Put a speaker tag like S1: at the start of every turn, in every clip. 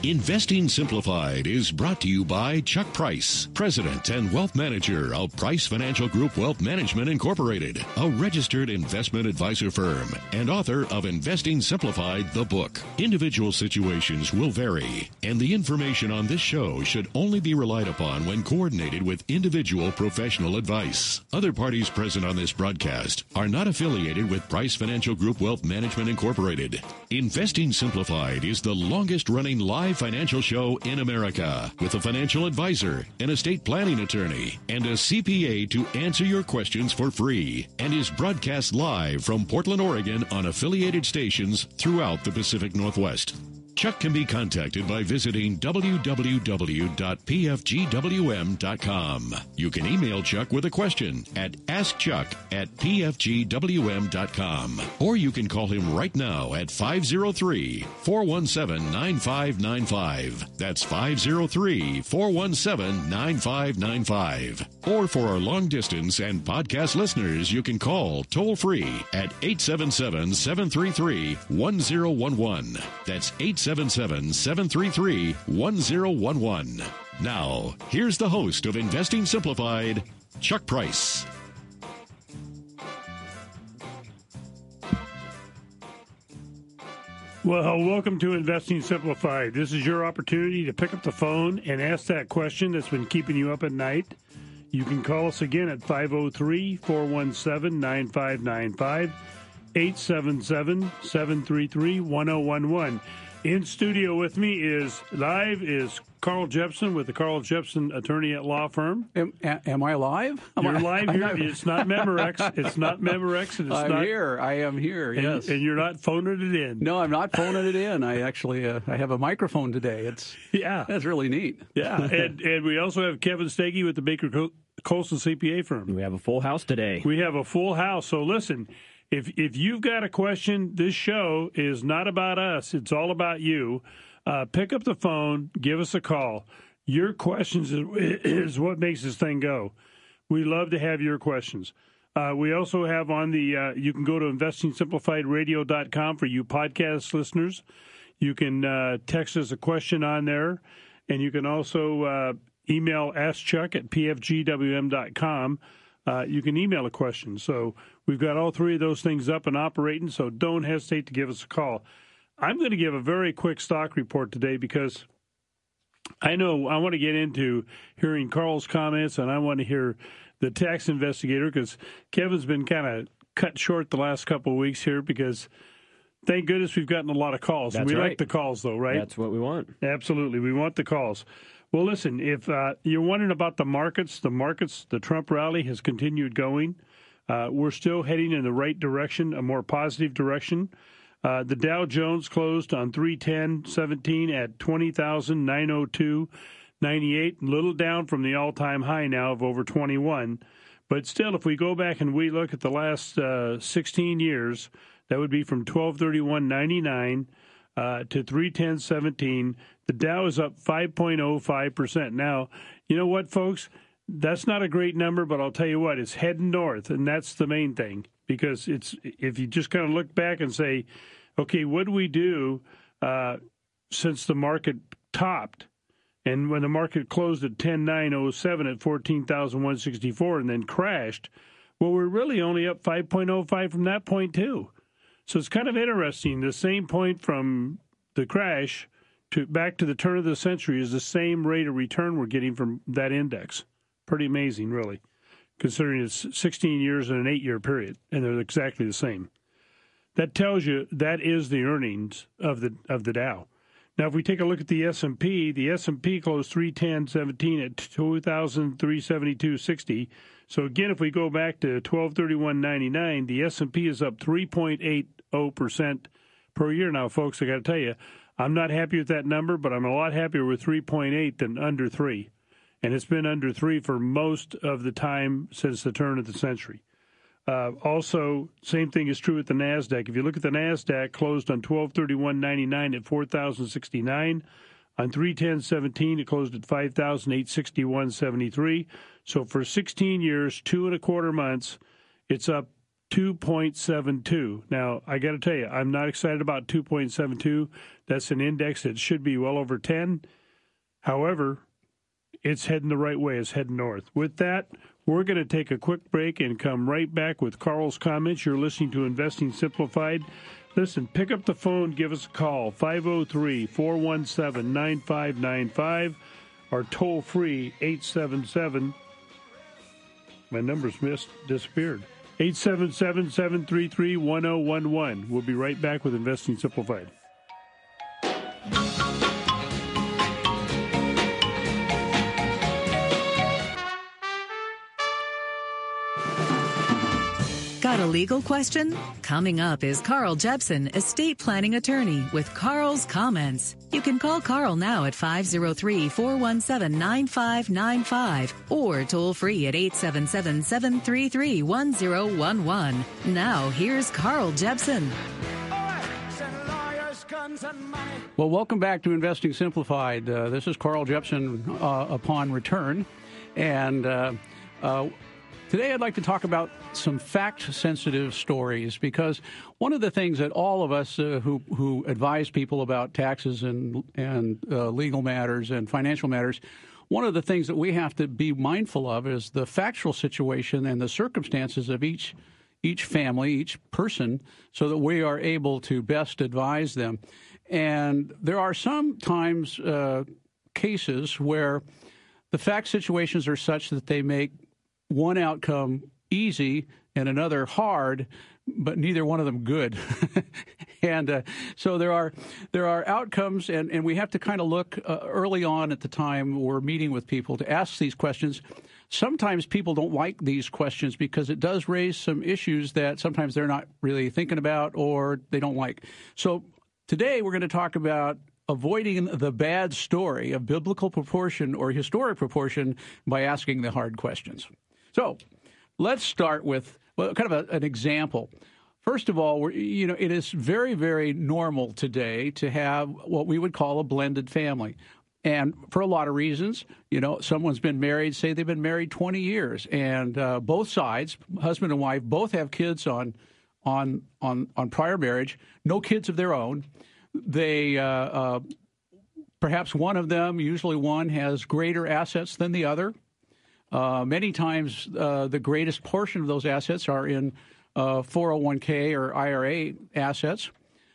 S1: Investing Simplified is brought to you by Chuck Price, President and Wealth Manager of Price Financial Group Wealth Management Incorporated, a registered investment advisor firm, and author of Investing Simplified, the book. Individual situations will vary, and the information on this show should only be relied upon when coordinated with individual professional advice. Other parties present on this broadcast are not affiliated with Price Financial Group Wealth Management Incorporated. Investing Simplified is the longest-running live financial show in America, with a financial advisor, an estate planning attorney, and a CPA to answer your questions for free, and is broadcast live from Portland, Oregon on affiliated stations throughout the Pacific Northwest. Chuck can be contacted by visiting www.pfgwm.com. You can email Chuck with a question at askchuck@pfgwm.com. Or you can call him right now at 503-417-9595. That's 503-417-9595. Or for our long distance and podcast listeners, you can call toll free at 877-733-1011. That's 877-733-1011. Now, here's the host of Investing Simplified, Chuck Price.
S2: Well, welcome to Investing Simplified. This is your opportunity to pick up the phone and ask that question that's been keeping you up at night. You can call us again at 503-417-9595, 877-733-1011. In studio with me is Carl Jepson with the Carl Jepson Attorney at Law Firm.
S3: Am I live?
S2: You're live here. It's not Memorex. It's not Memorex. And it's
S3: I'm here. I am here, yes.
S2: And you're not phoning it in.
S3: No, I'm not phoning it in. I actually I have a microphone today. That's really neat.
S2: Yeah, and we also have Kevin Steggy with the Baker Colson CPA firm.
S4: We have a full house today.
S2: We have a full house. So listen, if you've got a question, this show is not about us. It's all about you. Pick up the phone. Give us a call. Your questions is what makes this thing go. We love to have your questions. We also have on the you can go to investingsimplifiedradio.com for you podcast listeners. You can text us a question on there, and you can also email askchuck@pfgwm.com. You can email a question. So we've got all three of those things up and operating, so don't hesitate to give us a call. I'm going to give a very quick stock report today because I know I want to get into hearing Carl's comments, and I want to hear the tax investigator because Kevin's been kind of cut short the last couple of weeks here because thank goodness we've gotten a lot of calls.
S4: That's
S2: we
S4: right.
S2: like the calls, though, right?
S4: That's what we want.
S2: Absolutely. We want the calls. Well, listen, if you're wondering about the markets, the Trump rally has continued going. We're still heading in the right direction, a more positive direction. The Dow Jones closed on 310.17 at 20,902.98, a little down from the all-time high now of over 21. But still, if we go back and we look at the last 16 years, that would be from 12/31/99 to 310.17. The Dow is up 5.05%. Now, you know what, folks? That's not a great number, but I'll tell you what, it's heading north, and that's the main thing. Because it's if you just kind of look back and say, okay, what do we do since the market topped? And when the market closed at 10,907 at 14,164 and then crashed, well, we're really only up 5.05 from that point, too. So it's kind of interesting. The same point from the crash to back to the turn of the century is the same rate of return we're getting from that index. Pretty amazing, really, considering it's 16 years and an 8-year period, and they're exactly the same. That tells you that is the earnings of the Dow. Now, if we take a look at the S&P closed 310.17 at 2,372.60. So again, if we go back to 12/31/99, the S&P is up 3.80% per year. Now, folks, I got to tell you, I'm not happy with that number, but I'm a lot happier with 3.8 than under 3. And it's been under 3 for most of the time since the turn of the century. Also, same thing is true with the NASDAQ. If you look at the NASDAQ, closed on 12/31/99 at 4,069. On 3/10/17, it closed at 5,861.73. So for 16 years, 2.25 months, it's up 2.72. Now, I got to tell you, I'm not excited about 2.72. That's an index that should be well over 10. However, it's heading the right way. It's heading north. With that, we're going to take a quick break and come right back with Carl's comments. You're listening to Investing Simplified. Listen, pick up the phone, give us a call, 503-417-9595, or toll-free 877. My number's disappeared. 877-733-1011. We'll be right back with Investing Simplified.
S4: Got a legal question? Coming up is Carl Jepson, estate planning attorney, with Carl's comments. You can call Carl now at 503-417-9595 or toll free at 877-733-1011. Now, here's Carl Jepson.
S3: Well, welcome back to Investing Simplified. This is Carl Jepson upon return. And today I'd like to talk about some fact-sensitive stories, because one of the things that all of us who advise people about taxes and legal matters and financial matters, one of the things that we have to be mindful of is the factual situation and the circumstances of each family, each person, so that we are able to best advise them. And there are sometimes cases where the fact situations are such that they make one outcome easy and another hard, but neither one of them good. And so there are outcomes, and we have to kind of look early on at the time we're meeting with people to ask these questions. Sometimes people don't like these questions because it does raise some issues that sometimes they're not really thinking about or they don't like. So today we're going to talk about avoiding the bad story of biblical proportion or historic proportion by asking the hard questions. So let's start with kind of an example. First of all, it is very, very normal today to have what we would call a blended family. And for a lot of reasons, someone's been married, say they've been married 20 years, and both sides, husband and wife, both have kids on prior marriage, no kids of their own. They perhaps one of them, usually one, has greater assets than the other. Many times, the greatest portion of those assets are in 401k or IRA assets.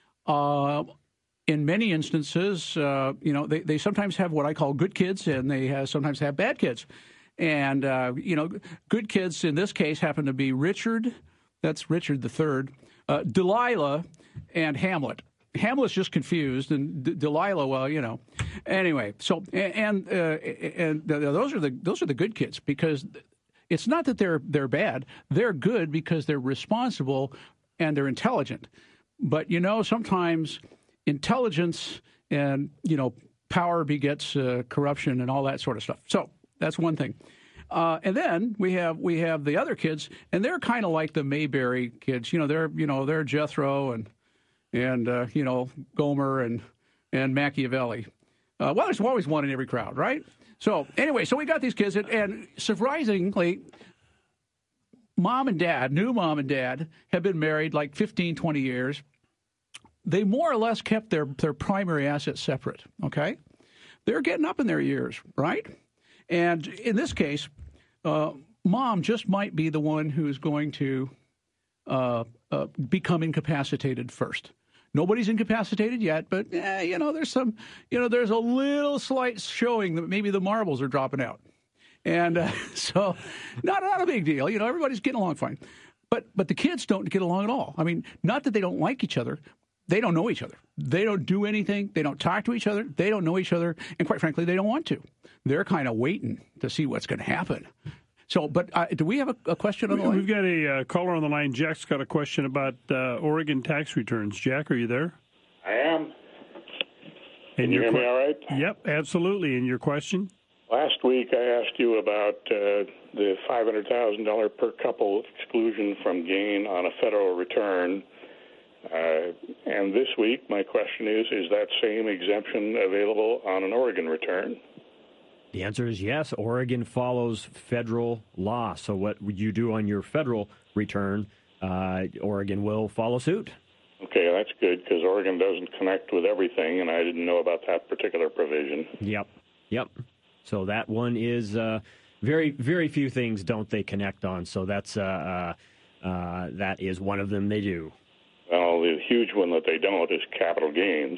S3: In many instances, they sometimes have what I call good kids, and they sometimes have bad kids. And, good kids in this case happen to be Richard, that's Richard III, Delilah, and Hamlet. Hamlet's just confused, and Delilah, well, Anyway, so and those are the good kids, because it's not that they're bad. They're good because they're responsible and they're intelligent. But sometimes intelligence and power begets corruption and all that sort of stuff. So that's one thing. And then we have the other kids, and they're kind of like the Mayberry kids. They're Jethro and Gomer and Machiavelli. Well, there's always one in every crowd, right? So anyway, so we got these kids, and surprisingly, new mom and dad, have been married like 15, 20 years. They more or less kept their primary assets separate, okay? They're getting up in their years, right? And in this case, mom just might be the one who's going to become incapacitated first. Nobody's incapacitated yet, but there's a little slight showing that maybe the marbles are dropping out, and so not a big deal. Everybody's getting along fine, but the kids don't get along at all. I mean, not that they don't like each other, they don't know each other. They don't do anything. They don't talk to each other. They don't know each other, and quite frankly, they don't want to. They're kind of waiting to see what's going to happen. So, but do we have a question on the line?
S2: We've got a caller on the line. Jack's got a question about Oregon tax returns. Jack, are you there?
S5: I am. Can you hear me all right?
S2: Yep, absolutely. And your question?
S5: Last week I asked you about the $500,000 per couple exclusion from gain on a federal return. And this week my question is that same exemption available on an Oregon return?
S6: The answer is yes. Oregon follows federal law. So what you do on your federal return Oregon will follow suit.
S5: Okay, that's good because Oregon doesn't connect with everything, and I didn't know about that particular provision.
S6: Yep. So that one is very, very few things don't they connect on. So that's that is one of them they do.
S5: Well, the huge one that they don't is capital gains.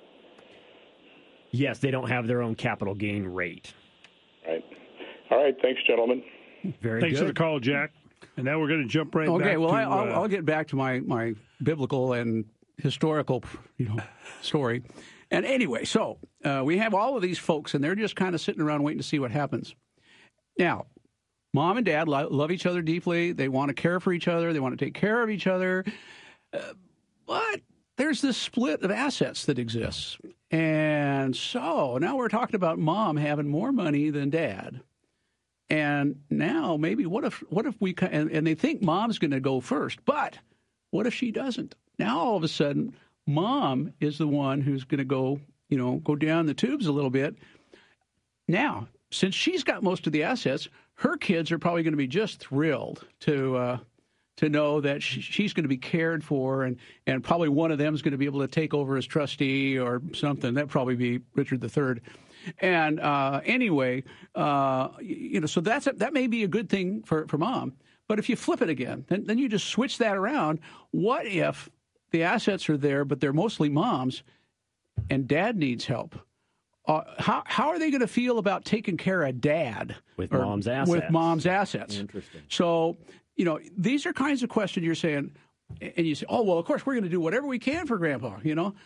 S6: Yes, they don't have their own capital gain rate.
S5: Right. All right. Thanks, gentlemen.
S6: Very
S2: Thanks
S6: good.
S2: for the call, Jack. And now we're going to jump right back
S3: Okay, well,
S2: to...
S3: I'll get back to my biblical and historical, story. And anyway, so we have all of these folks, and they're just kind of sitting around waiting to see what happens. Now, mom and dad love each other deeply. They want to care for each other. They want to take care of each other. But there's this split of assets that exists. And so now we're talking about mom having more money than dad. And now maybe what if we and they think mom's going to go first, but what if she doesn't? Now all of a sudden mom is the one who's going to go down the tubes a little bit. Now, since she's got most of the assets, her kids are probably going to be just thrilled to know that she's going to be cared for, and probably one of them is going to be able to take over as trustee or something. That'd probably be Richard III. And anyway, so that may be a good thing for mom. But if you flip it again, then you just switch that around. What if the assets are there, but they're mostly mom's, and dad needs help? How are they going to feel about taking care of dad
S6: with mom's assets?
S3: With mom's assets.
S6: Interesting.
S3: So, these are kinds of questions you're saying, and you say, oh, well, of course, we're going to do whatever we can for Grandpa,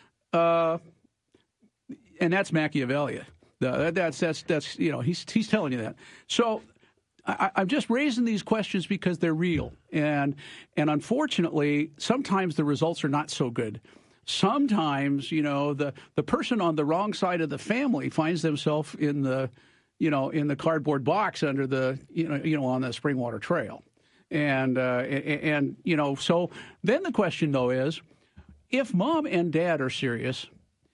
S3: and that's Machiavelli. That's he's telling you that. So I'm just raising these questions because they're real, and unfortunately, sometimes the results are not so good. Sometimes, the person on the wrong side of the family finds themselves in the cardboard box under the on the Springwater Trail, and so then the question though is, if mom and dad are serious,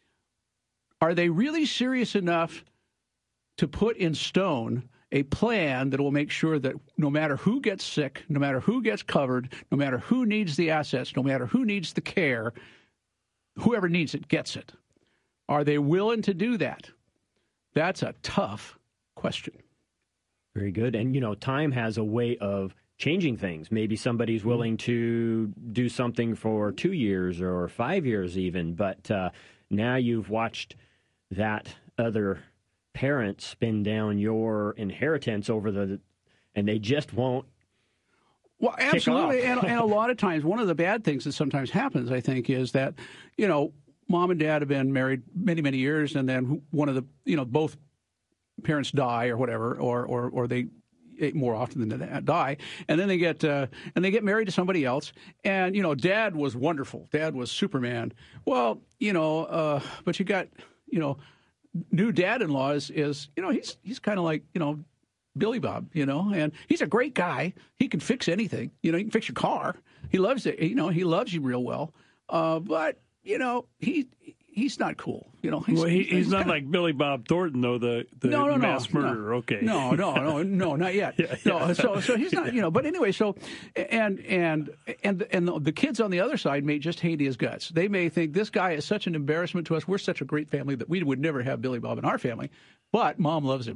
S3: are they really serious enough to put in stone a plan that will make sure that no matter who gets sick, no matter who gets covered, no matter who needs the assets, no matter who needs the care, whoever needs it gets it? Are they willing to do that? That's a tough question.
S6: Very good. And, time has a way of changing things. Maybe somebody's willing to do something for 2 years or 5 years even, but now you've watched that other parent spin down your inheritance and they just won't.
S3: Well, absolutely. And a lot of times, one of the bad things that sometimes happens, I think, is that, mom and dad have been married many, many years, and then one of the, both parents die or whatever, or they more often than that die, and then they get married to somebody else, and dad was wonderful, dad was Superman. Well, but you got new dad-in-law is he's kind of like Billy Bob, and he's a great guy. He can fix anything. He can fix your car. He loves it. He loves you real well. But he's not cool.
S2: He's not like Billy Bob Thornton, though, the mass murderer.
S3: No.
S2: Okay.
S3: No, not yet. Yeah. No, so he's not. But anyway, so and the kids on the other side may just hate his guts. They may think this guy is such an embarrassment to us. We're such a great family that we would never have Billy Bob in our family. But mom loves him.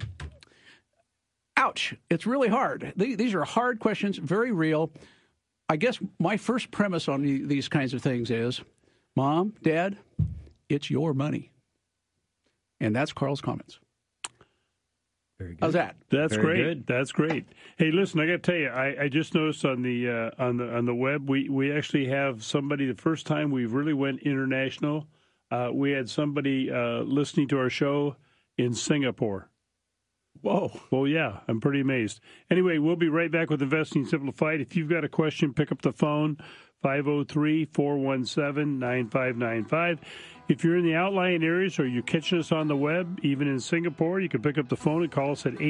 S3: Ouch. It's really hard. These are hard questions, very real. I guess my first premise on these kinds of things is, Mom, Dad, it's your money. And that's Carl's comments.
S6: Very good.
S3: How's that?
S2: That's
S6: Very
S2: great.
S6: good.
S2: That's great. Hey, listen, I got to tell you, I just noticed on the web, we actually have somebody, the first time we've really went international, we had somebody listening to our show in Singapore.
S3: Whoa.
S2: Well, yeah, I'm pretty amazed. Anyway, we'll be right back with Investing Simplified. If you've got a question, pick up the phone, 503-417-9595. If you're in the outlying areas or you're catching us on the web, even in Singapore, you can pick up the phone and call us at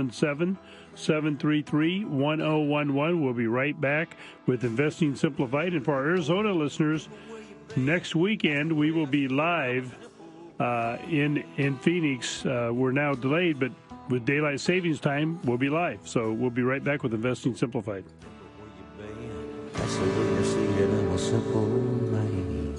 S2: 877-733-1011. We'll be right back with Investing Simplified. And for our Arizona listeners, next weekend we will be live in Phoenix. We're now delayed, but with daylight savings time, we'll be live. So we'll be right back with Investing Simplified.
S7: That's the way I see it, I'm a simple man.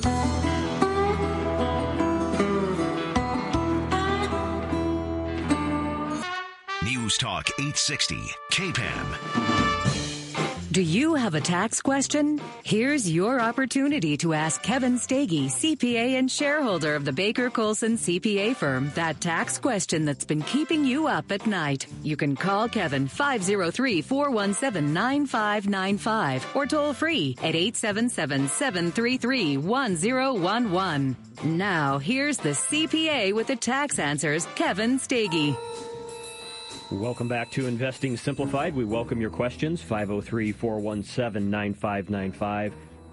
S8: News Talk 860, KPAM.
S4: Do you have a tax question? Here's your opportunity to ask Kevin Stege, CPA and shareholder of the Baker Colson CPA firm, that tax question that's been keeping you up at night. You can call Kevin 503-417-9595 or toll free at 877-733-1011. Now, here's the CPA with the tax answers, Kevin Stege.
S6: Welcome back to Investing Simplified. We welcome your questions, 503-417-9595,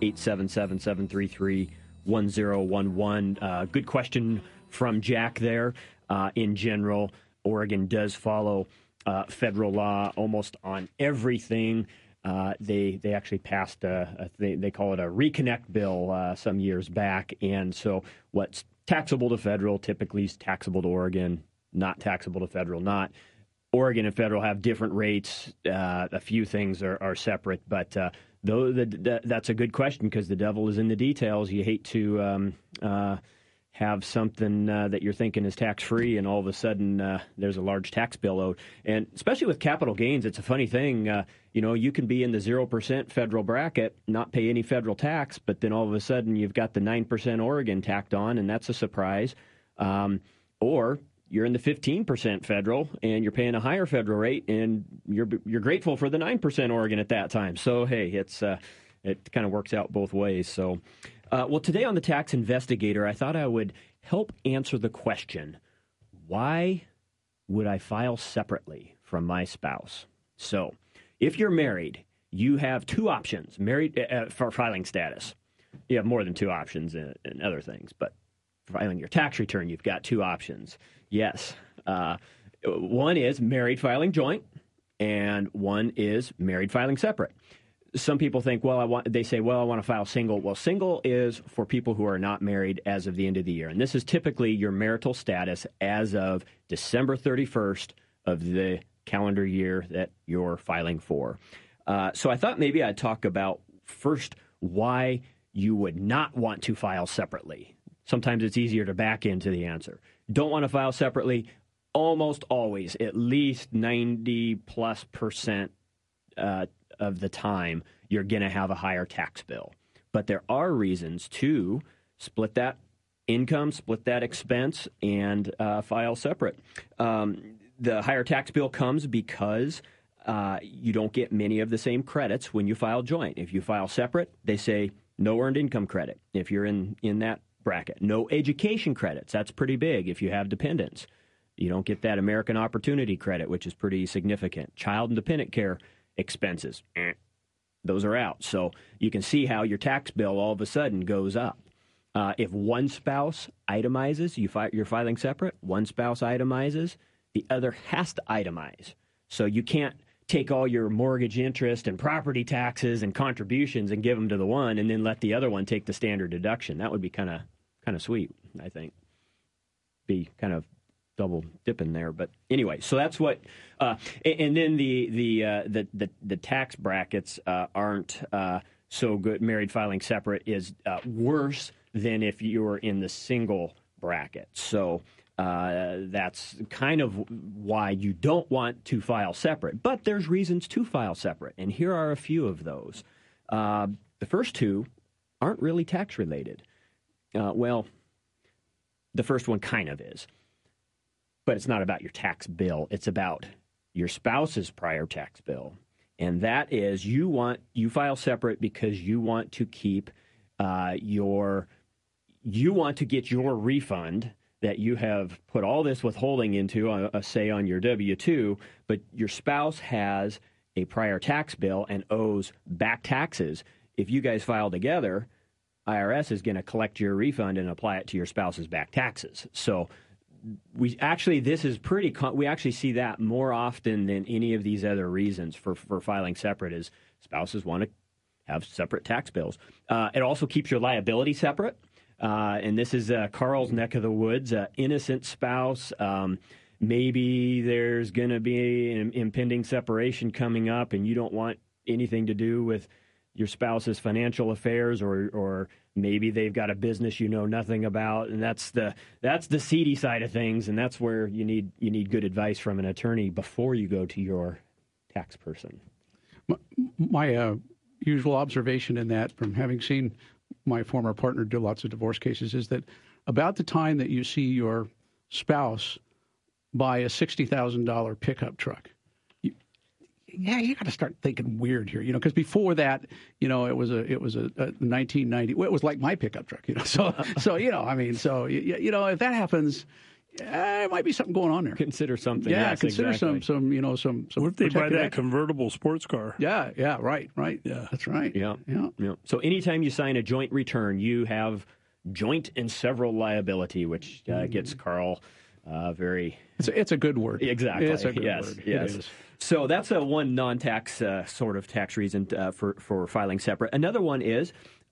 S6: 877-733-1011. Good question from Jack there. In general, Oregon does follow federal law almost on everything. They actually passed, they call it a reconnect bill some years back. And so what's taxable to federal typically is taxable to Oregon, not taxable to federal, not. Oregon and federal have different rates. A few things are separate, but that's a good question because the devil is in the details. You hate to have something that you're thinking is tax-free, and all of a sudden there's a large tax bill owed. And especially with capital gains, it's a funny thing. You can be in the 0% federal bracket, not pay any federal tax, but then all of a sudden you've got the 9% Oregon tacked on, and that's a surprise. Or you're in the 15% federal, and you're paying a higher federal rate, and you're grateful for the 9% Oregon at that time. So, hey, it kind of works out both ways. So, well, today on the Tax Investigator, I thought I would help answer the question, why would I file separately from my spouse? So, if you're married, you have two options married for filing status. You have more than two options in other things, but filing your tax return, you've got two options. Yes. One is married filing joint, and one is married filing separate. Some people think, I want to file single. Well, single is for people who are not married as of the end of the year. And this is typically your marital status as of December 31st of the calendar year that you're filing for. So I thought maybe I'd talk about first why you would not want to file separately. Sometimes it's easier to back into the answer. Don't want to file separately. Almost always, at least 90+% of the time, you're going to have a higher tax bill. But there are reasons to split that income, split that expense, and file separate. The higher tax bill comes because you don't get many of the same credits when you file joint. If you file separate, they say no earned income credit if you're in that bracket. No education credits. That's pretty big if you have dependents. You don't get that American Opportunity Credit, which is pretty significant. Child and dependent care expenses, those are out. So you can see how your tax bill all of a sudden goes up. If one spouse itemizes, you're filing separate, one spouse itemizes, the other has to itemize. So you can't take all your mortgage interest and property taxes and contributions and give them to the one and then let the other one take the standard deduction. That would be kind of sweet, I think. Be kind of double dipping there, but anyway. So that's what. And then the tax brackets aren't so good. Married filing separate is worse than if you were in the single bracket. So that's kind of why you don't want to file separate. But there's reasons to file separate, and here are a few of those. The first two aren't really tax related. Well, the first one kind of is, but it's not about your tax bill. It's about your spouse's prior tax bill. And that is you file separate because you want to keep you want to get your refund that you have put all this withholding into, say on your W-2, but your spouse has a prior tax bill and owes back taxes. If you guys file together, IRS is going to collect your refund and apply it to your spouse's back taxes. So we actually see that more often than any of these other reasons for filing separate is spouses want to have separate tax bills. It also keeps your liability separate. And this is Carl's neck of the woods, innocent spouse. Maybe there's going to be an impending separation coming up and you don't want anything to do with your spouse's financial affairs, or maybe they've got a business you know nothing about, and that's the seedy side of things, and that's where you need good advice from an attorney before you go to your tax person.
S3: My usual observation in that, from having seen my former partner do lots of divorce cases, is that about the time that you see your spouse buy a $60,000 pickup truck, you got to start thinking weird here, because before that, it was a 1990. Well, it was like my pickup truck, So if that happens, there might be something going on there.
S6: Consider something.
S3: Yeah,
S6: yes,
S3: consider
S6: exactly.
S3: some.
S2: What if they buy that
S3: action?
S2: convertible sports car?
S3: Yeah, right. Yeah, that's right.
S6: Yeah. So anytime you sign a joint return, you have joint and several liability, which gets Carl very.
S3: It's a good word.
S6: Exactly.
S3: It's a good
S6: yes.
S3: word.
S6: Yes.
S3: It is.
S6: So that's one non-tax sort of tax reason for filing separate. Another one is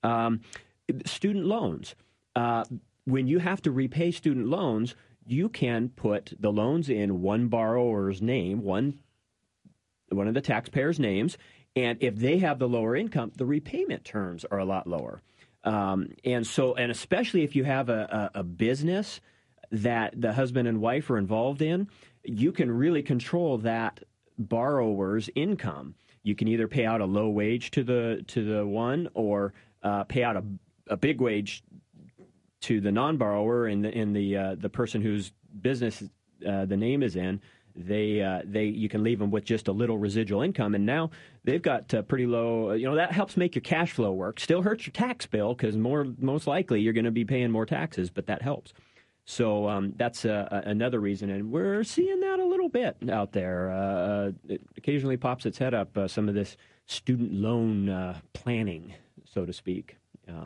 S6: student loans. When you have to repay student loans, you can put the loans in one borrower's name, one of the taxpayers' names, and if they have the lower income, the repayment terms are a lot lower. And especially if you have a business that the husband and wife are involved in, you can really control that borrower's income. You can either pay out a low wage to the one, or pay out a big wage to the non-borrower, and the person whose business the name is in. You can leave them with just a little residual income, and now they've got pretty low. That helps make your cash flow work. Still hurts your tax bill because most likely you're going to be paying more taxes, but that helps. So that's another reason, and we're seeing that a little bit out there. It occasionally pops its head up. Some of this student loan planning, so to speak.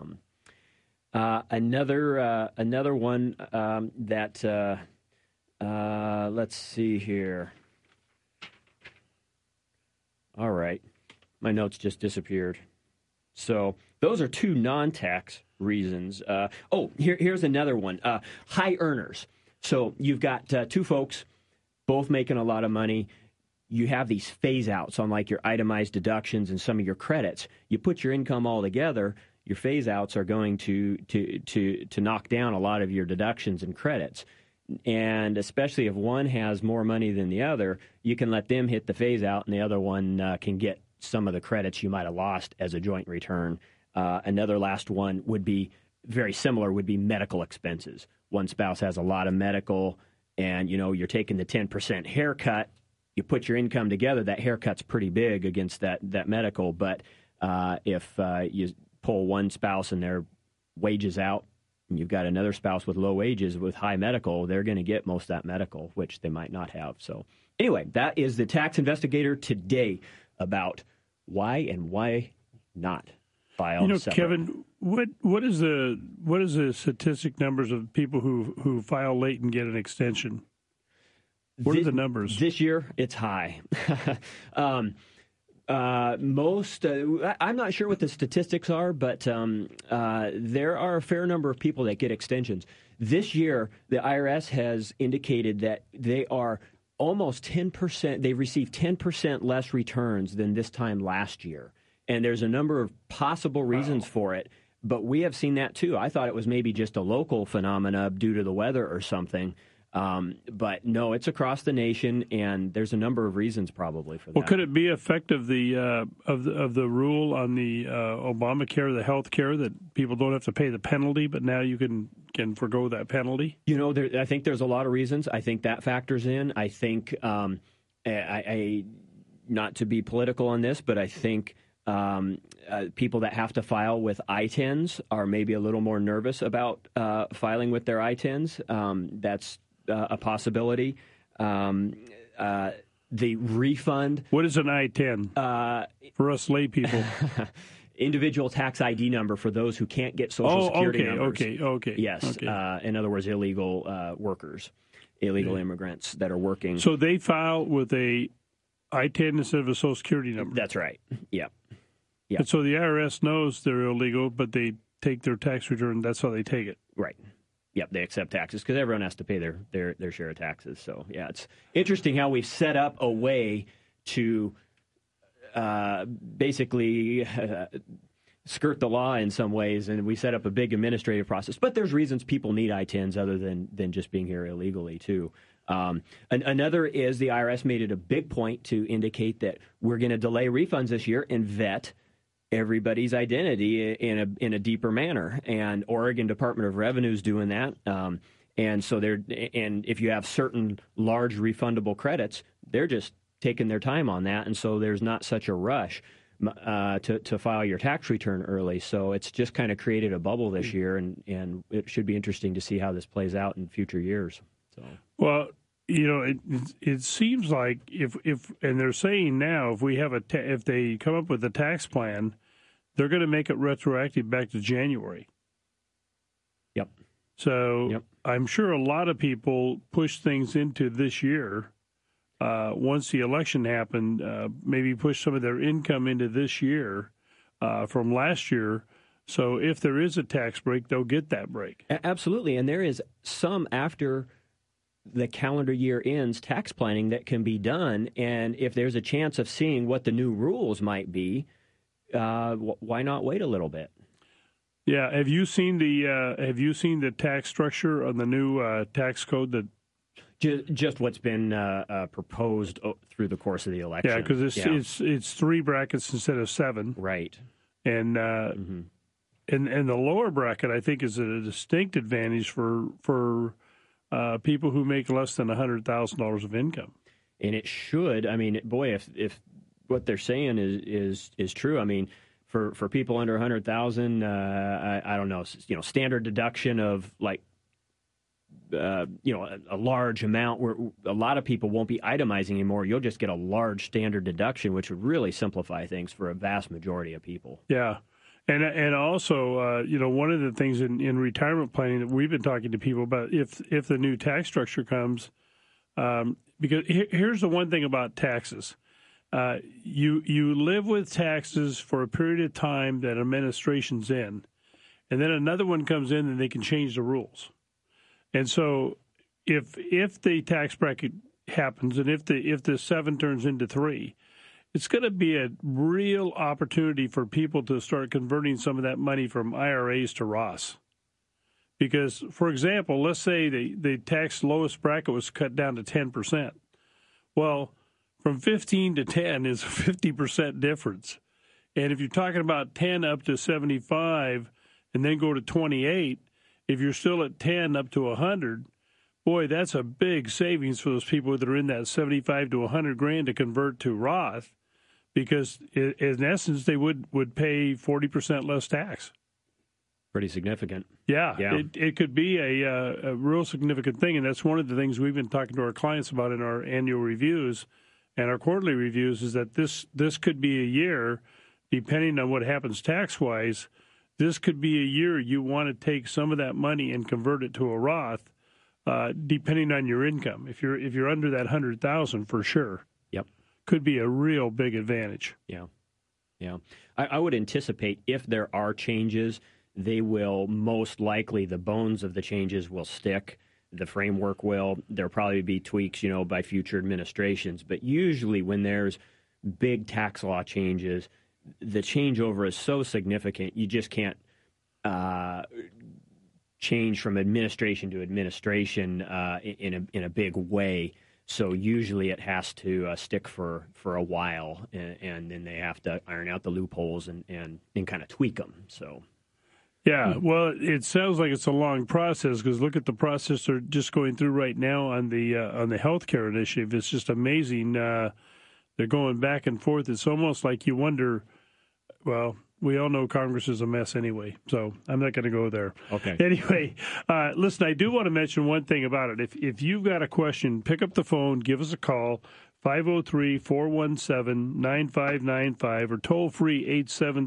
S6: Another one that let's see here. All right, my notes just disappeared. So those are two non-tax reasons. Here's another one. High earners. So you've got two folks, both making a lot of money. You have these phase outs on like your itemized deductions and some of your credits. You put your income all together, your phase outs are going to knock down a lot of your deductions and credits. And especially if one has more money than the other, you can let them hit the phase out, and the other one can get some of the credits you might have lost as a joint return. Another last one would be very similar, would be medical expenses. One spouse has a lot of medical, and you're taking the 10% haircut. You put your income together, that haircut's pretty big against that medical. But if you pull one spouse and their wages out, and you've got another spouse with low wages with high medical, they're going to get most of that medical, which they might not have. So anyway, that is the Tax Investigator today about why and why not file separate.
S2: Kevin, what is the statistic numbers of people who file late and get an extension? What are the numbers?
S6: This year, it's high. Most, I'm not sure what the statistics are, but there are a fair number of people that get extensions. This year, the IRS has indicated that they are almost 10%, they received 10% less returns than this time last year. And there's a number of possible reasons for it, but we have seen that too. I thought it was maybe just a local phenomena due to the weather or something. But no, it's across the nation, and there's a number of reasons probably for that.
S2: Well, could it be effect of the rule on the Obamacare, the health care, that people don't have to pay the penalty, but now you can forgo that penalty?
S6: I think there's a lot of reasons. I think that factors in. I think I not to be political on this, but I think people that have to file with I-10s are maybe a little more nervous about filing with their I-10s. That's a possibility. The refund.
S2: What is an I-10 for us lay people?
S6: Individual tax ID number for those who can't get Social Security numbers.
S2: Okay.
S6: Yes.
S2: Okay.
S6: In other words, illegal workers, illegal immigrants that are working.
S2: So they file with a I-10 instead of a Social Security number.
S6: That's right. Yep.
S2: And so the IRS knows they're illegal, but they take their tax return. That's how they take it.
S6: Right. Yep, they accept taxes because everyone has to pay their share of taxes. So, yeah, it's interesting how we've set up a way to basically skirt the law in some ways, and we set up a big administrative process. But there's reasons people need I-10s other than just being here illegally, too. Another is the IRS made it a big point to indicate that we're going to delay refunds this year and vet everybody's identity in a deeper manner. And Oregon Department of Revenue is doing that. And so if you have certain large refundable credits, they're just taking their time on that. And so there's not such a rush to file your tax return early. So it's just kind of created a bubble this year, and it should be interesting to see how this plays out in future years. So.
S2: Well, it seems like if and they're saying now if we have if they come up with a tax plan, they're going to make it retroactive back to January.
S6: Yep.
S2: So I'm sure a lot of people push things into this year. Once the election happened, maybe push some of their income into this year from last year. So if there is a tax break, they'll get that break.
S6: Absolutely. And there is some after the calendar year ends tax planning that can be done. And if there's a chance of seeing what the new rules might be, why not wait a little bit?
S2: Yeah. Have you seen the tax structure on the new tax code that?
S6: Just what's been proposed through the course of the election.
S2: Yeah, because it's 3 brackets instead of 7.
S6: Right.
S2: And and the lower bracket, I think, is a distinct advantage for people who make less than $100,000 of income. And
S6: it should. I mean, boy, if what they're saying is true. I mean, for people under 100,000, I don't know, standard deduction of like. A large amount where a lot of people won't be itemizing anymore. You'll just get a large standard deduction, which would really simplify things for a vast majority of people.
S2: Yeah. And also, one of the things in retirement planning that we've been talking to people about, if the new tax structure comes, because here's the one thing about taxes. You live with taxes for a period of time that administration's in, and then another one comes in and they can change the rules. And so, if the tax bracket happens, and if the 7 turns into 3, it's going to be a real opportunity for people to start converting some of that money from IRAs to Roths. Because, for example, let's say the tax lowest bracket was cut down to 10%. Well, from 15 to 10 is a 50% difference. And if you're talking about 10 up to 75 and then go to 28, if you're still at 10 up to 100, boy, that's a big savings for those people that are in that 75 to 100 grand to convert to Roth, because in essence they would pay 40% less tax.
S6: Pretty significant.
S2: Yeah. It could be a real significant thing, and that's one of the things we've been talking to our clients about in our annual reviews and our quarterly reviews, is that this could be a year, depending on what happens tax-wise. This could be a year you want to take some of that money and convert it to a Roth, depending on your income. If you're under that 100,000, for sure.
S6: Yep.
S2: Could be a real big advantage.
S6: Yeah. I would anticipate if there are changes, they will most likely, the bones of the changes will stick. The framework will. There'll probably be tweaks, by future administrations. But usually when there's big tax law changes, the changeover is so significant, you just can't change from administration to administration in a big way. So usually it has to stick for a while, and then they have to iron out the loopholes and kind of tweak them. So.
S2: Yeah, well, it sounds like it's a long process, because look at the process they're just going through right now on the healthcare initiative. It's just amazing. They're going back and forth. It's almost like you wonder. Well, we all know Congress is a mess anyway, so I'm not going to go there.
S6: Okay.
S2: Anyway, listen, I do want to mention one thing about it. If you've got a question, pick up the phone, give us a call, 503-417-9595, or toll free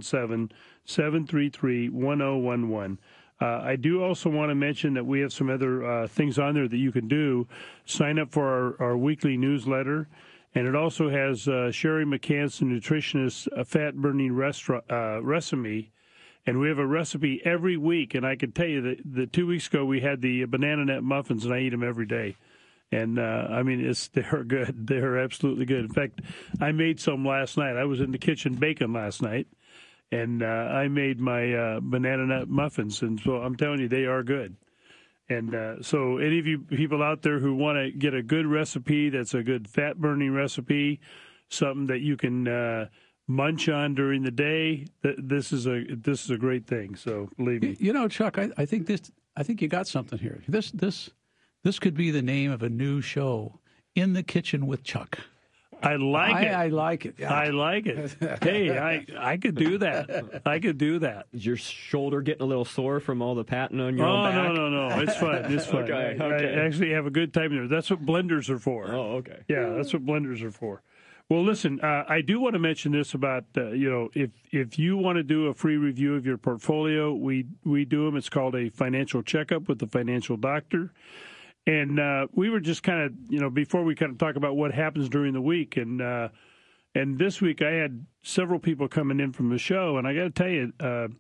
S2: 877-733-1011. I do also want to mention that we have some other things on there that you can do. Sign up for our weekly newsletter. And it also has Sherry McCants, the nutritionist, a fat-burning recipe. And we have a recipe every week. And I can tell you that 2 weeks ago we had the banana nut muffins, and I eat them every day. And, they're good. They're absolutely good. In fact, I made some last night. I was in the kitchen baking last night, and I made my banana nut muffins. And so I'm telling you, they are good. And so any of you people out there who want to get a good recipe that's a good fat-burning recipe, something that you can munch on during the day, this is a great thing. So believe me.
S3: You know, Chuck, I think you got something here. This could be the name of a new show, In the Kitchen with Chuck.
S2: I like it.
S3: I like it. Yeah.
S2: I like it. Hey, I could do that. I could do that.
S6: Is your shoulder getting a little sore from all the patting on your own back?
S2: No. It's fine. It's fine.
S6: Okay.
S2: I actually have a good time there. That's what blenders are for.
S6: Oh, okay.
S2: Yeah, that's what blenders are for. Well, listen, I do want to mention this about, if you want to do a free review of your portfolio, we do them. It's called a financial checkup with the financial doctor. And we were just kind of, before we kind of talk about what happens during the week. And this week I had several people coming in from the show. And I got to tell you,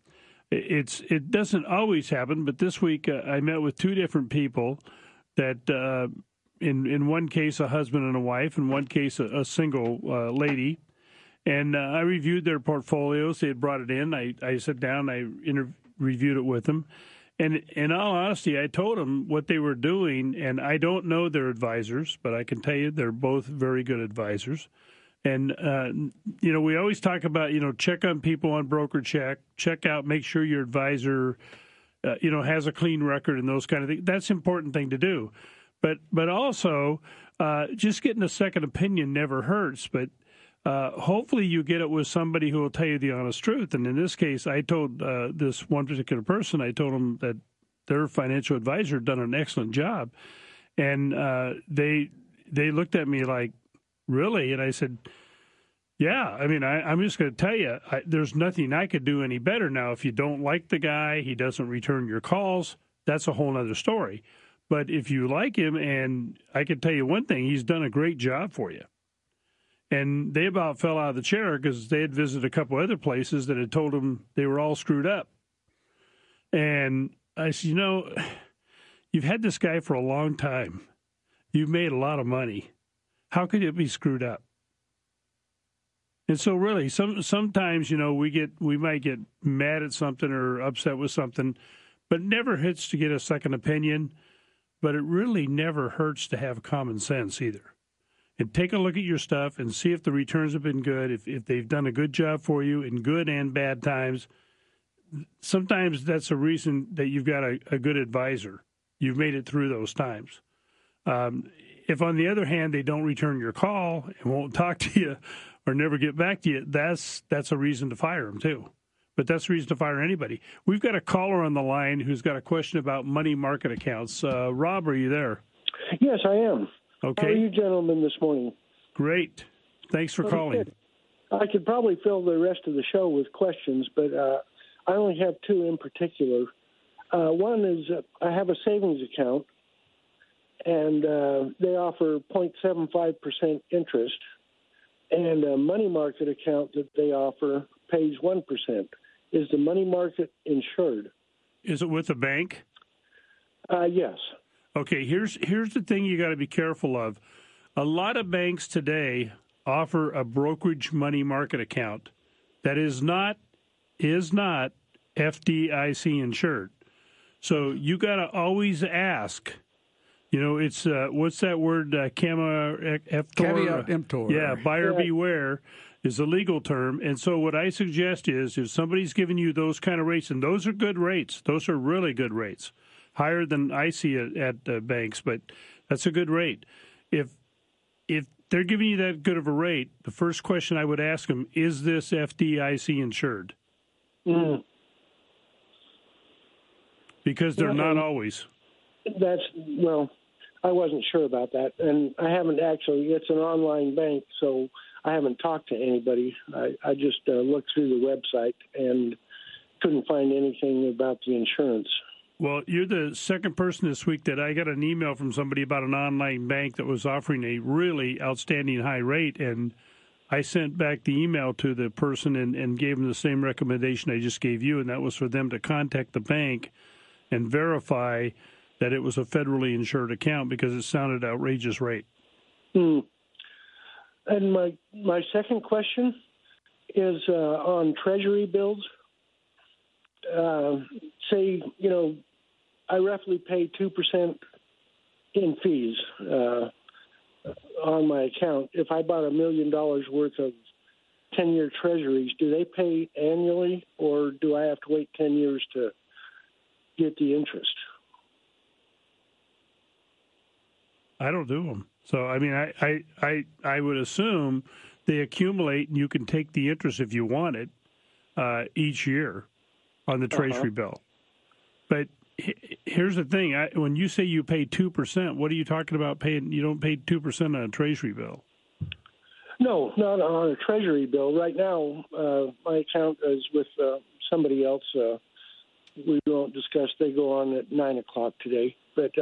S2: it doesn't always happen. But this week I met with two different people that in one case, a husband and a wife, in one case, a single lady. And I reviewed their portfolios. They had brought it in. I sat down, I reviewed it with them. And in all honesty, I told them what they were doing, and I don't know their advisors, but I can tell you they're both very good advisors. And, we always talk about, check on people on broker check out, make sure your advisor, has a clean record and those kind of things. That's an important thing to do. But also, just getting a second opinion never hurts. But hopefully you get it with somebody who will tell you the honest truth. And in this case, I told this one particular person, I told them that their financial advisor had done an excellent job. And they looked at me like, really? And I said, yeah, I'm just going to tell you, there's nothing I could do any better. Now, if you don't like the guy, he doesn't return your calls, that's a whole other story. But if you like him, and I can tell you one thing, he's done a great job for you. And they about fell out of the chair because they had visited a couple other places that had told them they were all screwed up. And I said, you've had this guy for a long time. You've made a lot of money. How could it be screwed up? And so really, sometimes, we might get mad at something or upset with something, but it never hurts to get a second opinion. But it really never hurts to have common sense either. And take a look at your stuff and see if the returns have been good, if they've done a good job for you in good and bad times. Sometimes that's a reason that you've got a good advisor. You've made it through those times. If, on the other hand, they don't return your call and won't talk to you or never get back to you, that's a reason to fire them too. But that's a reason to fire anybody. We've got a caller on the line who's got a question about money market accounts. Rob, are you there?
S9: Yes, I am.
S2: Okay.
S9: How are you gentlemen this morning?
S2: Great. Thanks for calling.
S9: Good. I could probably fill the rest of the show with questions, but I only have two in particular. One is I have a savings account, and they offer 0.75% interest, and a money market account that they offer pays 1%. Is the money market insured?
S2: Is it with a bank?
S9: Yes.
S2: Okay, here's the thing you got to be careful of. A lot of banks today offer a brokerage money market account that is not FDIC insured. So you got to always ask. It's what's that word? Caveat
S3: emptor.
S2: Yeah, buyer beware is a legal term. And so what I suggest is if somebody's giving you those kind of rates, and those are good rates, those are really good rates, higher than I see at banks, but that's a good rate. If they're giving you that good of a rate, the first question I would ask them, is this FDIC insured?
S9: Mm.
S2: Because they're not always.
S9: I wasn't sure about that. And I haven't actually, it's an online bank, so I haven't talked to anybody. I just looked through the website and couldn't find anything about the insurance.
S2: Well, you're the second person this week that I got an email from somebody about an online bank that was offering a really outstanding high rate, and I sent back the email to the person and gave them the same recommendation I just gave you, and that was for them to contact the bank and verify that it was a federally insured account because it sounded outrageous rate.
S9: And my second question is on Treasury bills. Say, I roughly pay 2% in fees on my account. If I bought $1 million worth of 10-year Treasuries, do they pay annually, or do I have to wait 10 years to get the interest?
S2: I don't do them. So, I mean, I would assume they accumulate and you can take the interest if you want it each year on the Treasury bill. But here's the thing. When you say you pay 2%, what are you talking about paying? You don't pay 2% on a Treasury bill.
S9: No, not on a Treasury bill. Right now, my account is with somebody else. We won't discuss. They go on at 9 o'clock today. But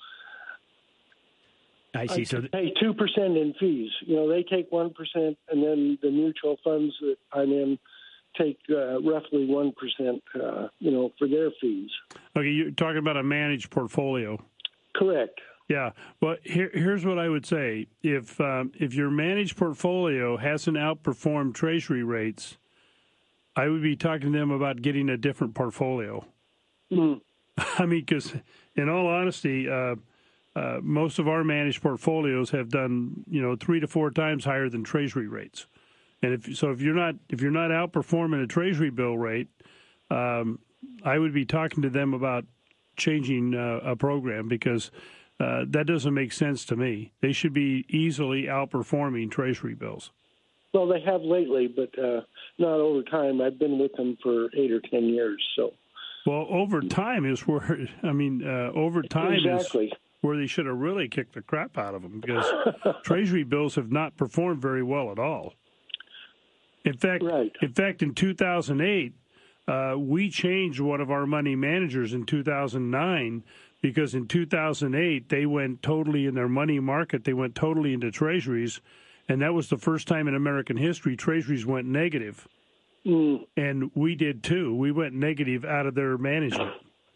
S6: I see. So
S9: pay 2% in fees. They take 1%, and then the mutual funds that I'm in take roughly 1%, for their fees.
S2: Okay, you're talking about a managed portfolio.
S9: Correct.
S2: Yeah. Well, here's what I would say. If your managed portfolio hasn't outperformed Treasury rates, I would be talking to them about getting a different portfolio.
S9: Mm.
S2: I mean, because in all honesty, most of our managed portfolios have done 3 to 4 times higher than Treasury rates. And if you're not outperforming a Treasury bill rate, I would be talking to them about changing a program because that doesn't make sense to me. They should be easily outperforming Treasury bills.
S9: Well, they have lately, but not over time. I've been with them for 8 or 10 years. So,
S2: well, over time is where
S9: exactly.
S2: is where they should have really kicked the crap out of them because Treasury bills have not performed very well at all. In fact, in 2008, we changed one of our money managers in 2009 because in 2008 they went totally in their money market. They went totally into Treasuries, and that was the first time in American history Treasuries went negative.
S9: Mm.
S2: And we did too. We went negative out of their management.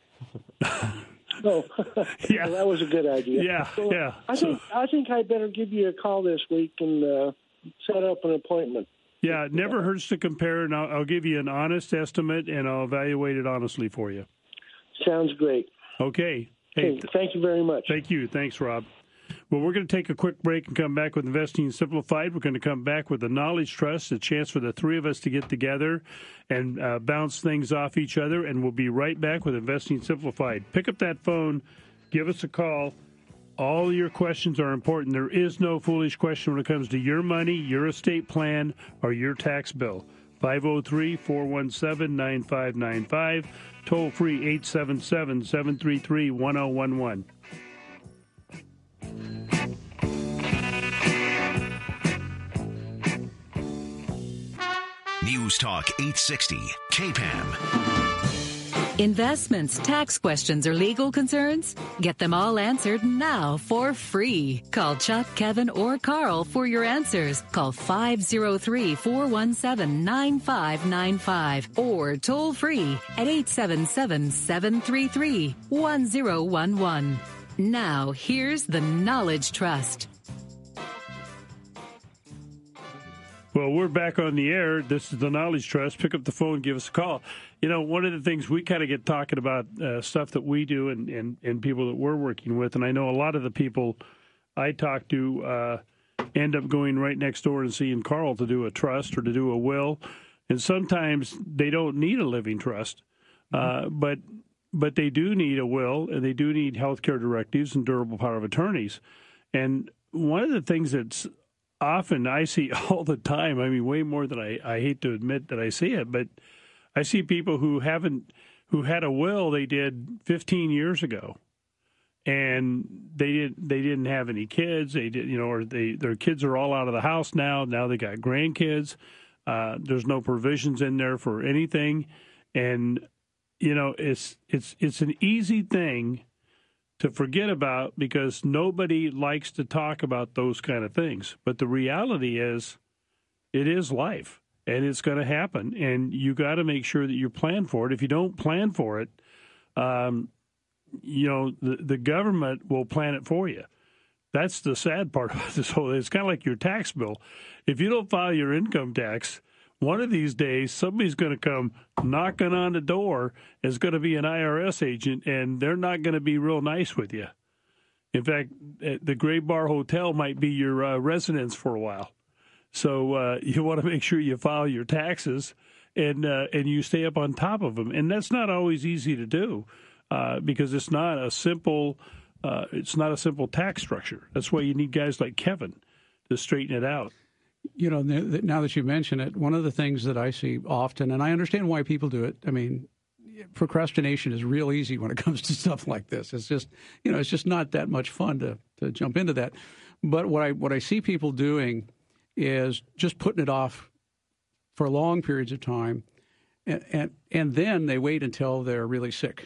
S9: Oh,
S2: yeah,
S9: well, that was a good idea.
S2: Yeah,
S9: so
S2: yeah.
S9: I think I better give you a call this week and set up an appointment.
S2: Yeah, it never hurts to compare, and I'll give you an honest estimate, and I'll evaluate it honestly for you.
S9: Sounds great.
S2: Okay.
S9: Hey, thank you very much.
S2: Thank you. Thanks, Rob. Well, we're going to take a quick break and come back with Investing Simplified. We're going to come back with the Knowledge Trust, a chance for the three of us to get together and bounce things off each other, and we'll be right back with Investing Simplified. Pick up that phone. Give us a call. All your questions are important. There is no foolish question when it comes to your money, your estate plan, or your tax bill. 503-417-9595. Toll free 877-733-1011.
S8: News Talk 860, KPAM.
S4: Investments, tax questions, or legal concerns? Get them all answered now for free. Call Chuck, Kevin, or Carl for your answers. Call 503-417-9595 or toll free at 877-733-1011. Now, here's the Knowledge Trust.
S2: Well, we're back on the air. This is the Knowledge Trust. Pick up the phone, give us a call. One of the things we kind of get talking about stuff that we do and people that we're working with, and I know a lot of the people I talk to end up going right next door and seeing Carl to do a trust or to do a will, and sometimes they don't need a living trust, but they do need a will, and they do need healthcare directives and durable power of attorneys. And one of the things that's often I see all the time, I mean, way more than I hate to admit that I see it, but I see people who had a will they did 15 years ago, and they didn't have any kids. They did, or their kids are all out of the house now. Now they got grandkids. There's no provisions in there for anything, and it's an easy thing to forget about because nobody likes to talk about those kind of things. But the reality is, it is life. And it's going to happen, and you got to make sure that you plan for it. If you don't plan for it, the government will plan it for you. That's the sad part about this whole thing. It's kind of like your tax bill. If you don't file your income tax, one of these days somebody's going to come knocking on the door. It's going to be an IRS agent, and they're not going to be real nice with you. In fact, the Gray Bar Hotel might be your residence for a while. So you want to make sure you file your taxes and you stay up on top of them. And that's not always easy to do because it's not a simple tax structure. That's why you need guys like Kevin to straighten it out.
S3: Now that you mention it, one of the things that I see often, and I understand why people do it. I mean, procrastination is real easy when it comes to stuff like this. It's just, it's just not that much fun to jump into that. But what I see people doing is just putting it off for long periods of time, and then they wait until they're really sick,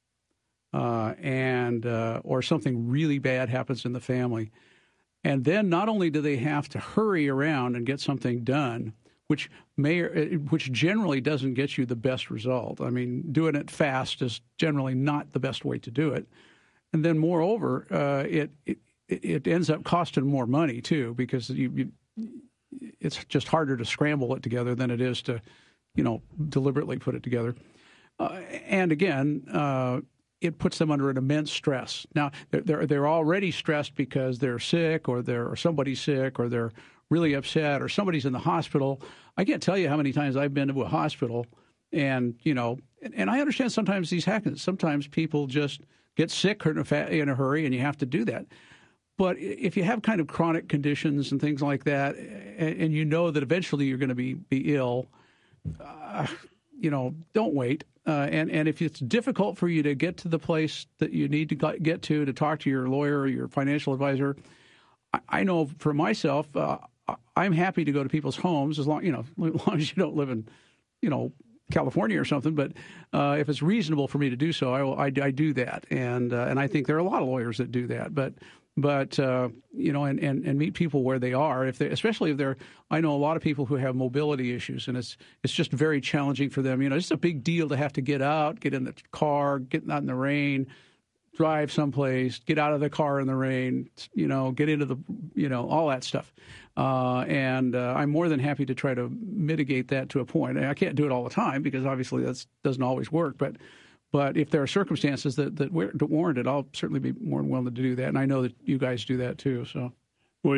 S3: or something really bad happens in the family. And then not only do they have to hurry around and get something done, which generally doesn't get you the best result. I mean, doing it fast is generally not the best way to do it. And then moreover, it ends up costing more money too, because it's just harder to scramble it together than it is to, deliberately put it together. And again, it puts them under an immense stress. Now, they're already stressed because they're sick, or somebody's sick, or they're really upset, or somebody's in the hospital. I can't tell you how many times I've been to a hospital, and and I understand sometimes these happen. Sometimes people just get sick in a hurry, and you have to do that. But if you have kind of chronic conditions and things like that, and you know that eventually you're going to be ill, don't wait. And if it's difficult for you to get to the place that you need to get to talk to your lawyer or your financial advisor, I know for myself, I'm happy to go to people's homes as long as you don't live in, California or something. But if it's reasonable for me to do so, I do that. And I think there are a lot of lawyers that do that. But and meet people where they are. Especially if they're, I know a lot of people who have mobility issues, and it's just very challenging for them. It's a big deal to have to get out, get in the car, get out in the rain, drive someplace, get out of the car in the rain, get into the, all that stuff. And I'm more than happy to try to mitigate that to a point. I can't do it all the time because obviously that doesn't always work, but if there are circumstances that warrant it, I'll certainly be more than willing to do that. And I know that you guys do that too. So,
S2: well,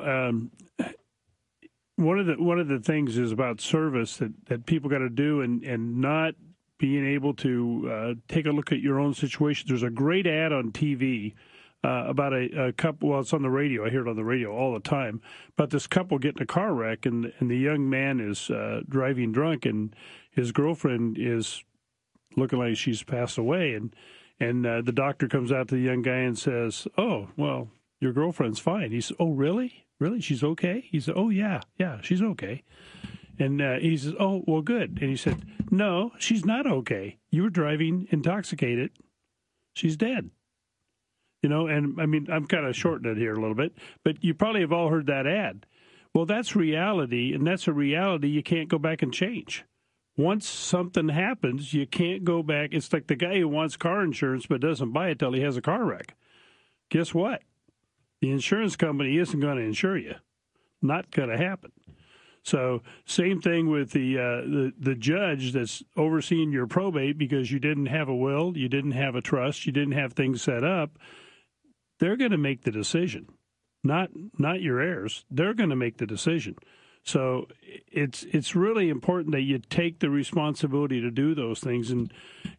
S2: one of the things is about service that people got to do, and not being able to take a look at your own situation. There's a great ad on TV about a couple. Well, it's on the radio. I hear it on the radio all the time. About this couple getting a car wreck, and the young man is driving drunk, and his girlfriend is looking like she's passed away, and the doctor comes out to the young guy and says, "Oh, well, your girlfriend's fine." He says, "Oh, really? Really? She's okay?" He said, "Oh, yeah, she's okay." And he says, "Oh, well, good." And he said, "No, she's not okay. You were driving intoxicated. She's dead." And I mean, I'm kind of shortening it here a little bit, but you probably have all heard that ad. Well, that's reality, and that's a reality you can't go back and change. Once something happens, you can't go back. It's like the guy who wants car insurance but doesn't buy it till he has a car wreck. Guess what? The insurance company isn't going to insure you. Not going to happen. So same thing with the judge that's overseeing your probate because you didn't have a will, you didn't have a trust, you didn't have things set up. They're going to make the decision, not your heirs. They're going to make the decision. So it's really important that you take the responsibility to do those things. And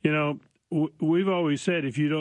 S2: we've always said if you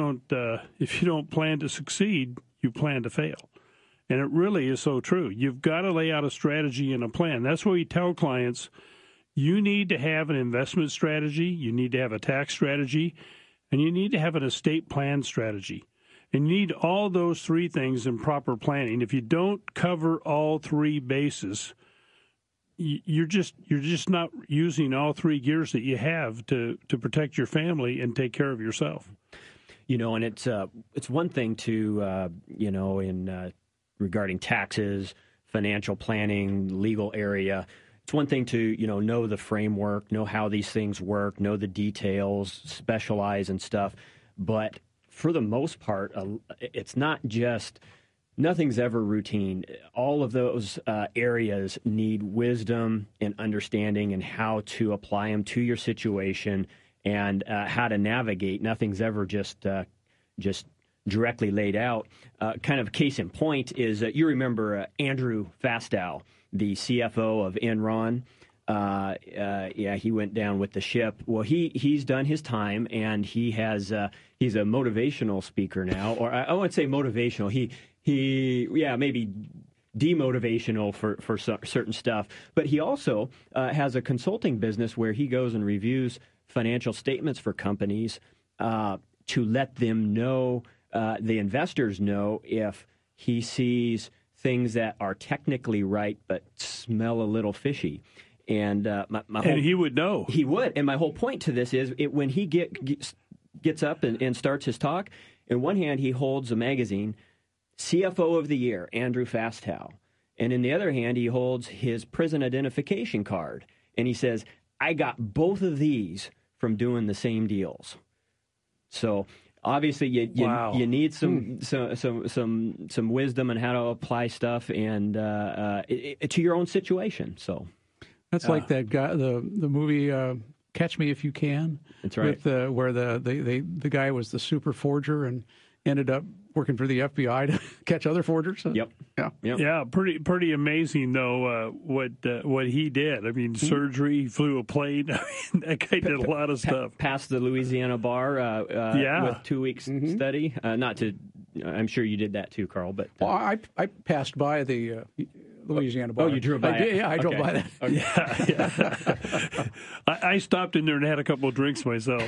S2: don't plan to succeed, you plan to fail. And it really is so true. You've got to lay out a strategy and a plan. That's why we tell clients you need to have an investment strategy, you need to have a tax strategy, and you need to have an estate plan strategy. And you need all those three things in proper planning. If you don't cover all three bases, you're just not using all three gears that you have to protect your family and take care of yourself.
S6: And it's one thing to in regarding taxes, financial planning, legal area. It's one thing to know the framework, know how these things work, know the details, specialize and stuff. But for the most part, it's not just, nothing's ever routine. All of those areas need wisdom and understanding and how to apply them to your situation and how to navigate. Nothing's ever just directly laid out. Kind of case in point is you remember Andrew Fastow, the CFO of Enron. He went down with the ship. Well, he's done his time, and he's a motivational speaker now, or I wouldn't say motivational. He maybe demotivational for certain stuff, but he also has a consulting business where he goes and reviews financial statements for companies to let them know, the investors know, if he sees things that are technically right but smell a little fishy. And
S2: he would know.
S6: He would. And my whole point to this is when he gets up and starts his talk, in one hand he holds a magazine, CFO of the Year, Andrew Fastow. And in the other hand, he holds his prison identification card. And he says, I got both of these from doing the same deals. So obviously you need some wisdom on how to apply stuff and to your own situation. So
S3: that's like that guy, the movie Catch Me If You Can.
S6: That's right.
S3: With where the guy was the super forger and ended up working for the FBI to catch other forgers.
S6: Yep.
S2: Yeah. Pretty amazing though. What he did. I mean, surgery, flew a plane. I mean, that guy did a lot of stuff.
S6: Passed the Louisiana bar. With 2 weeks study. I'm sure you did that too, Carl. But
S3: well, I passed by the Louisiana bar.
S6: Oh, you drove by it?
S3: Yeah, I drove by that.
S6: Okay.
S2: Yeah. I stopped in there and had a couple of drinks myself.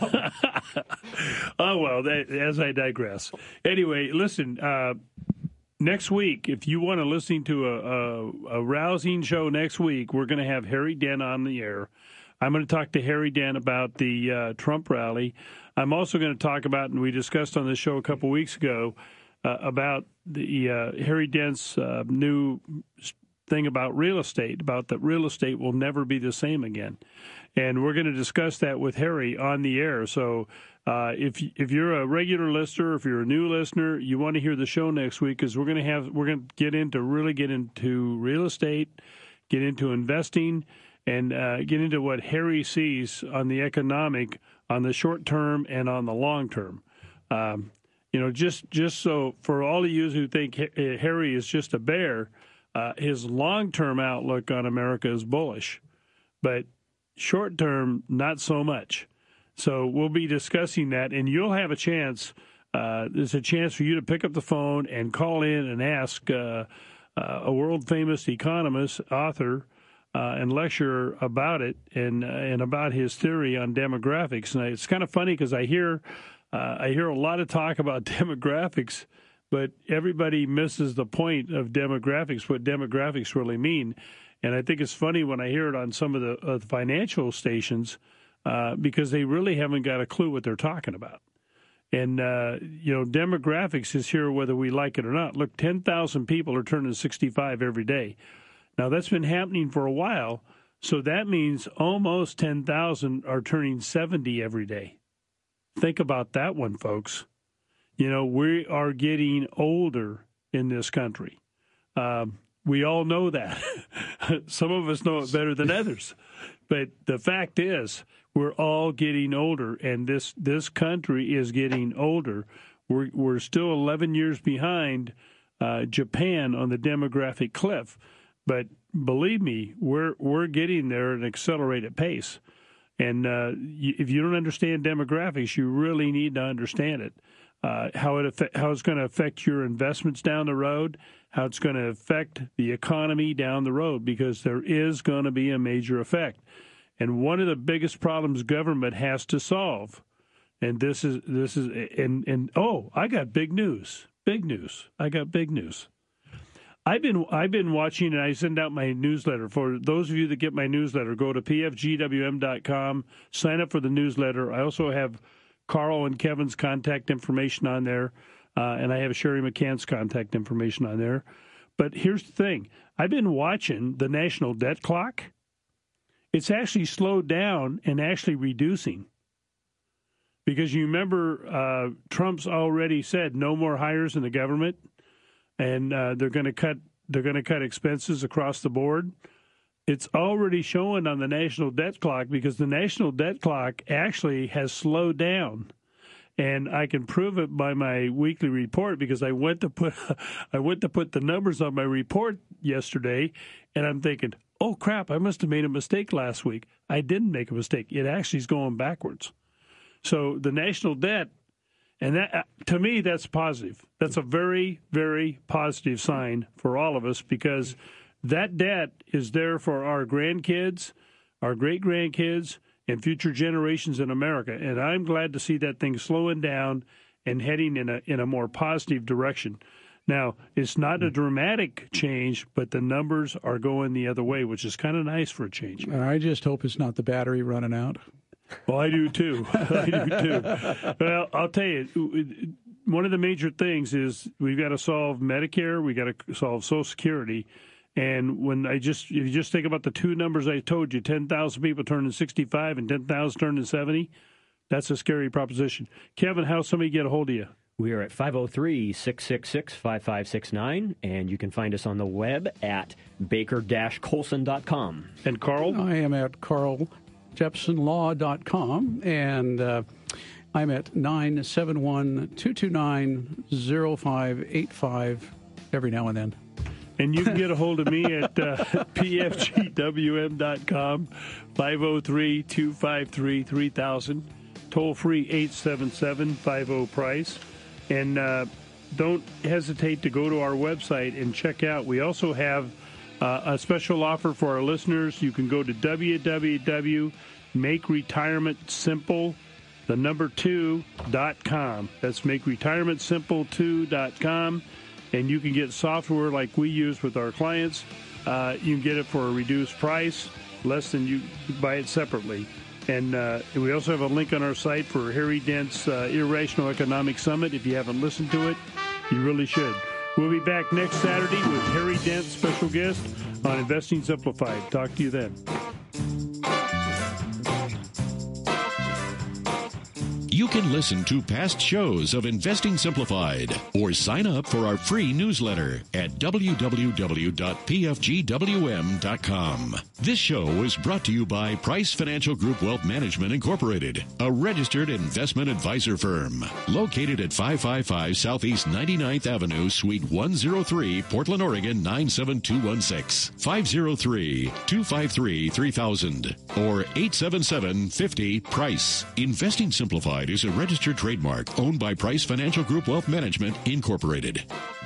S2: Oh, well, as I digress. Anyway, listen, next week, if you want to listen to a rousing show next week, we're going to have Harry Dent on the air. I'm going to talk to Harry Dent about the Trump rally. I'm also going to talk about, and we discussed on the show a couple weeks ago, about the Harry Dent's new thing about real estate, about that real estate will never be the same again. And we're going to discuss that with Harry on the air. So if you're a regular listener, if you're a new listener, you want to hear the show next week, because we're going to get into real estate, get into investing, and get into what Harry sees on the economic, on the short term and on the long term. Just so for all of you who think Harry is just a bear, his long-term outlook on America is bullish, but short-term, not so much. So we'll be discussing that, and you'll have a chance. There's a chance for you to pick up the phone and call in and ask a world-famous economist, author, and lecturer about it and about his theory on demographics. And it's kind of funny because I hear a lot of talk about demographics, but everybody misses the point of demographics, what demographics really mean. And I think it's funny when I hear it on some of the financial stations because they really haven't got a clue what they're talking about. And, demographics is here whether we like it or not. Look, 10,000 people are turning 65 every day. Now, that's been happening for a while, so that means almost 10,000 are turning 70 every day. Think about that one, folks. We are getting older in this country. We all know that. Some of us know it better than others. But the fact is, we're all getting older, and this country is getting older. We're still 11 years behind Japan on the demographic cliff. But believe me, we're getting there at an accelerated pace. And if you don't understand demographics, you really need to understand it. How it's going to affect your investments down the road, how it's going to affect the economy down the road, because there is going to be a major effect. And one of the biggest problems government has to solve, and I got big news. I got big news. I've been watching, and I send out my newsletter. For those of you that get my newsletter, go to pfgwm.com, sign up for the newsletter. I also have Carl and Kevin's contact information on there, and I have Sherry McCann's contact information on there. But here's the thing. I've been watching the national debt clock. It's actually slowed down and actually reducing. because you remember Trump's already said no more hires in the government, and they're going to cut expenses across the board. It's already showing on the national debt clock, because the national debt clock actually has slowed down. And I can prove it by my weekly report, because I went to put the numbers on my report yesterday, and I'm thinking, oh crap, I must have made a mistake last week. I didn't make a mistake. It actually is going backwards. So the national debt, and that, to me, that's positive. That's a very, very positive sign for all of us, because that debt is there for our grandkids, our great-grandkids, and future generations in America. And I'm glad to see that thing slowing down and heading in a more positive direction. Now, it's not a dramatic change, but the numbers are going the other way, which is kind of nice for a change.
S3: I just hope it's not the battery running out.
S2: Well, I do too. Well, I'll tell you, one of the major things is we've got to solve Medicare, we got to solve Social Security. And if you just think about the two numbers I told you, 10,000 people turning 65 and 10,000 turning 70, that's a scary proposition. Kevin, how's somebody get a hold of you?
S6: We are at 503-666-5569, and you can find us on the web at baker-colson.com.
S2: And Carl?
S3: I am at carljepsenlaw.com, and I'm at 971-229-0585 every now and then.
S2: And you can get a hold of me at pfgwm.com, 503-253-3000, toll-free 877-50-PRICE. And don't hesitate to go to our website and check out. We also have a special offer for our listeners. You can go to www.makeretirementsimple2.com. That's makeretirementsimple2.com. And you can get software like we use with our clients. You can get it for a reduced price, less than you buy it separately. And we also have a link on our site for Harry Dent's Irrational Economic Summit. If you haven't listened to it, you really should. We'll be back next Saturday with Harry Dent, special guest, on Investing Simplified. Talk to you then.
S1: You can listen to past shows of Investing Simplified or sign up for our free newsletter at www.pfgwm.com. This show is brought to you by Price Financial Group Wealth Management Incorporated, a registered investment advisor firm located at 555 Southeast 99th Avenue, Suite 103, Portland, Oregon 97216, 503-253-3000 or 877-50-PRICE. Investing Simplified is a registered trademark owned by Price Financial Group Wealth Management Incorporated.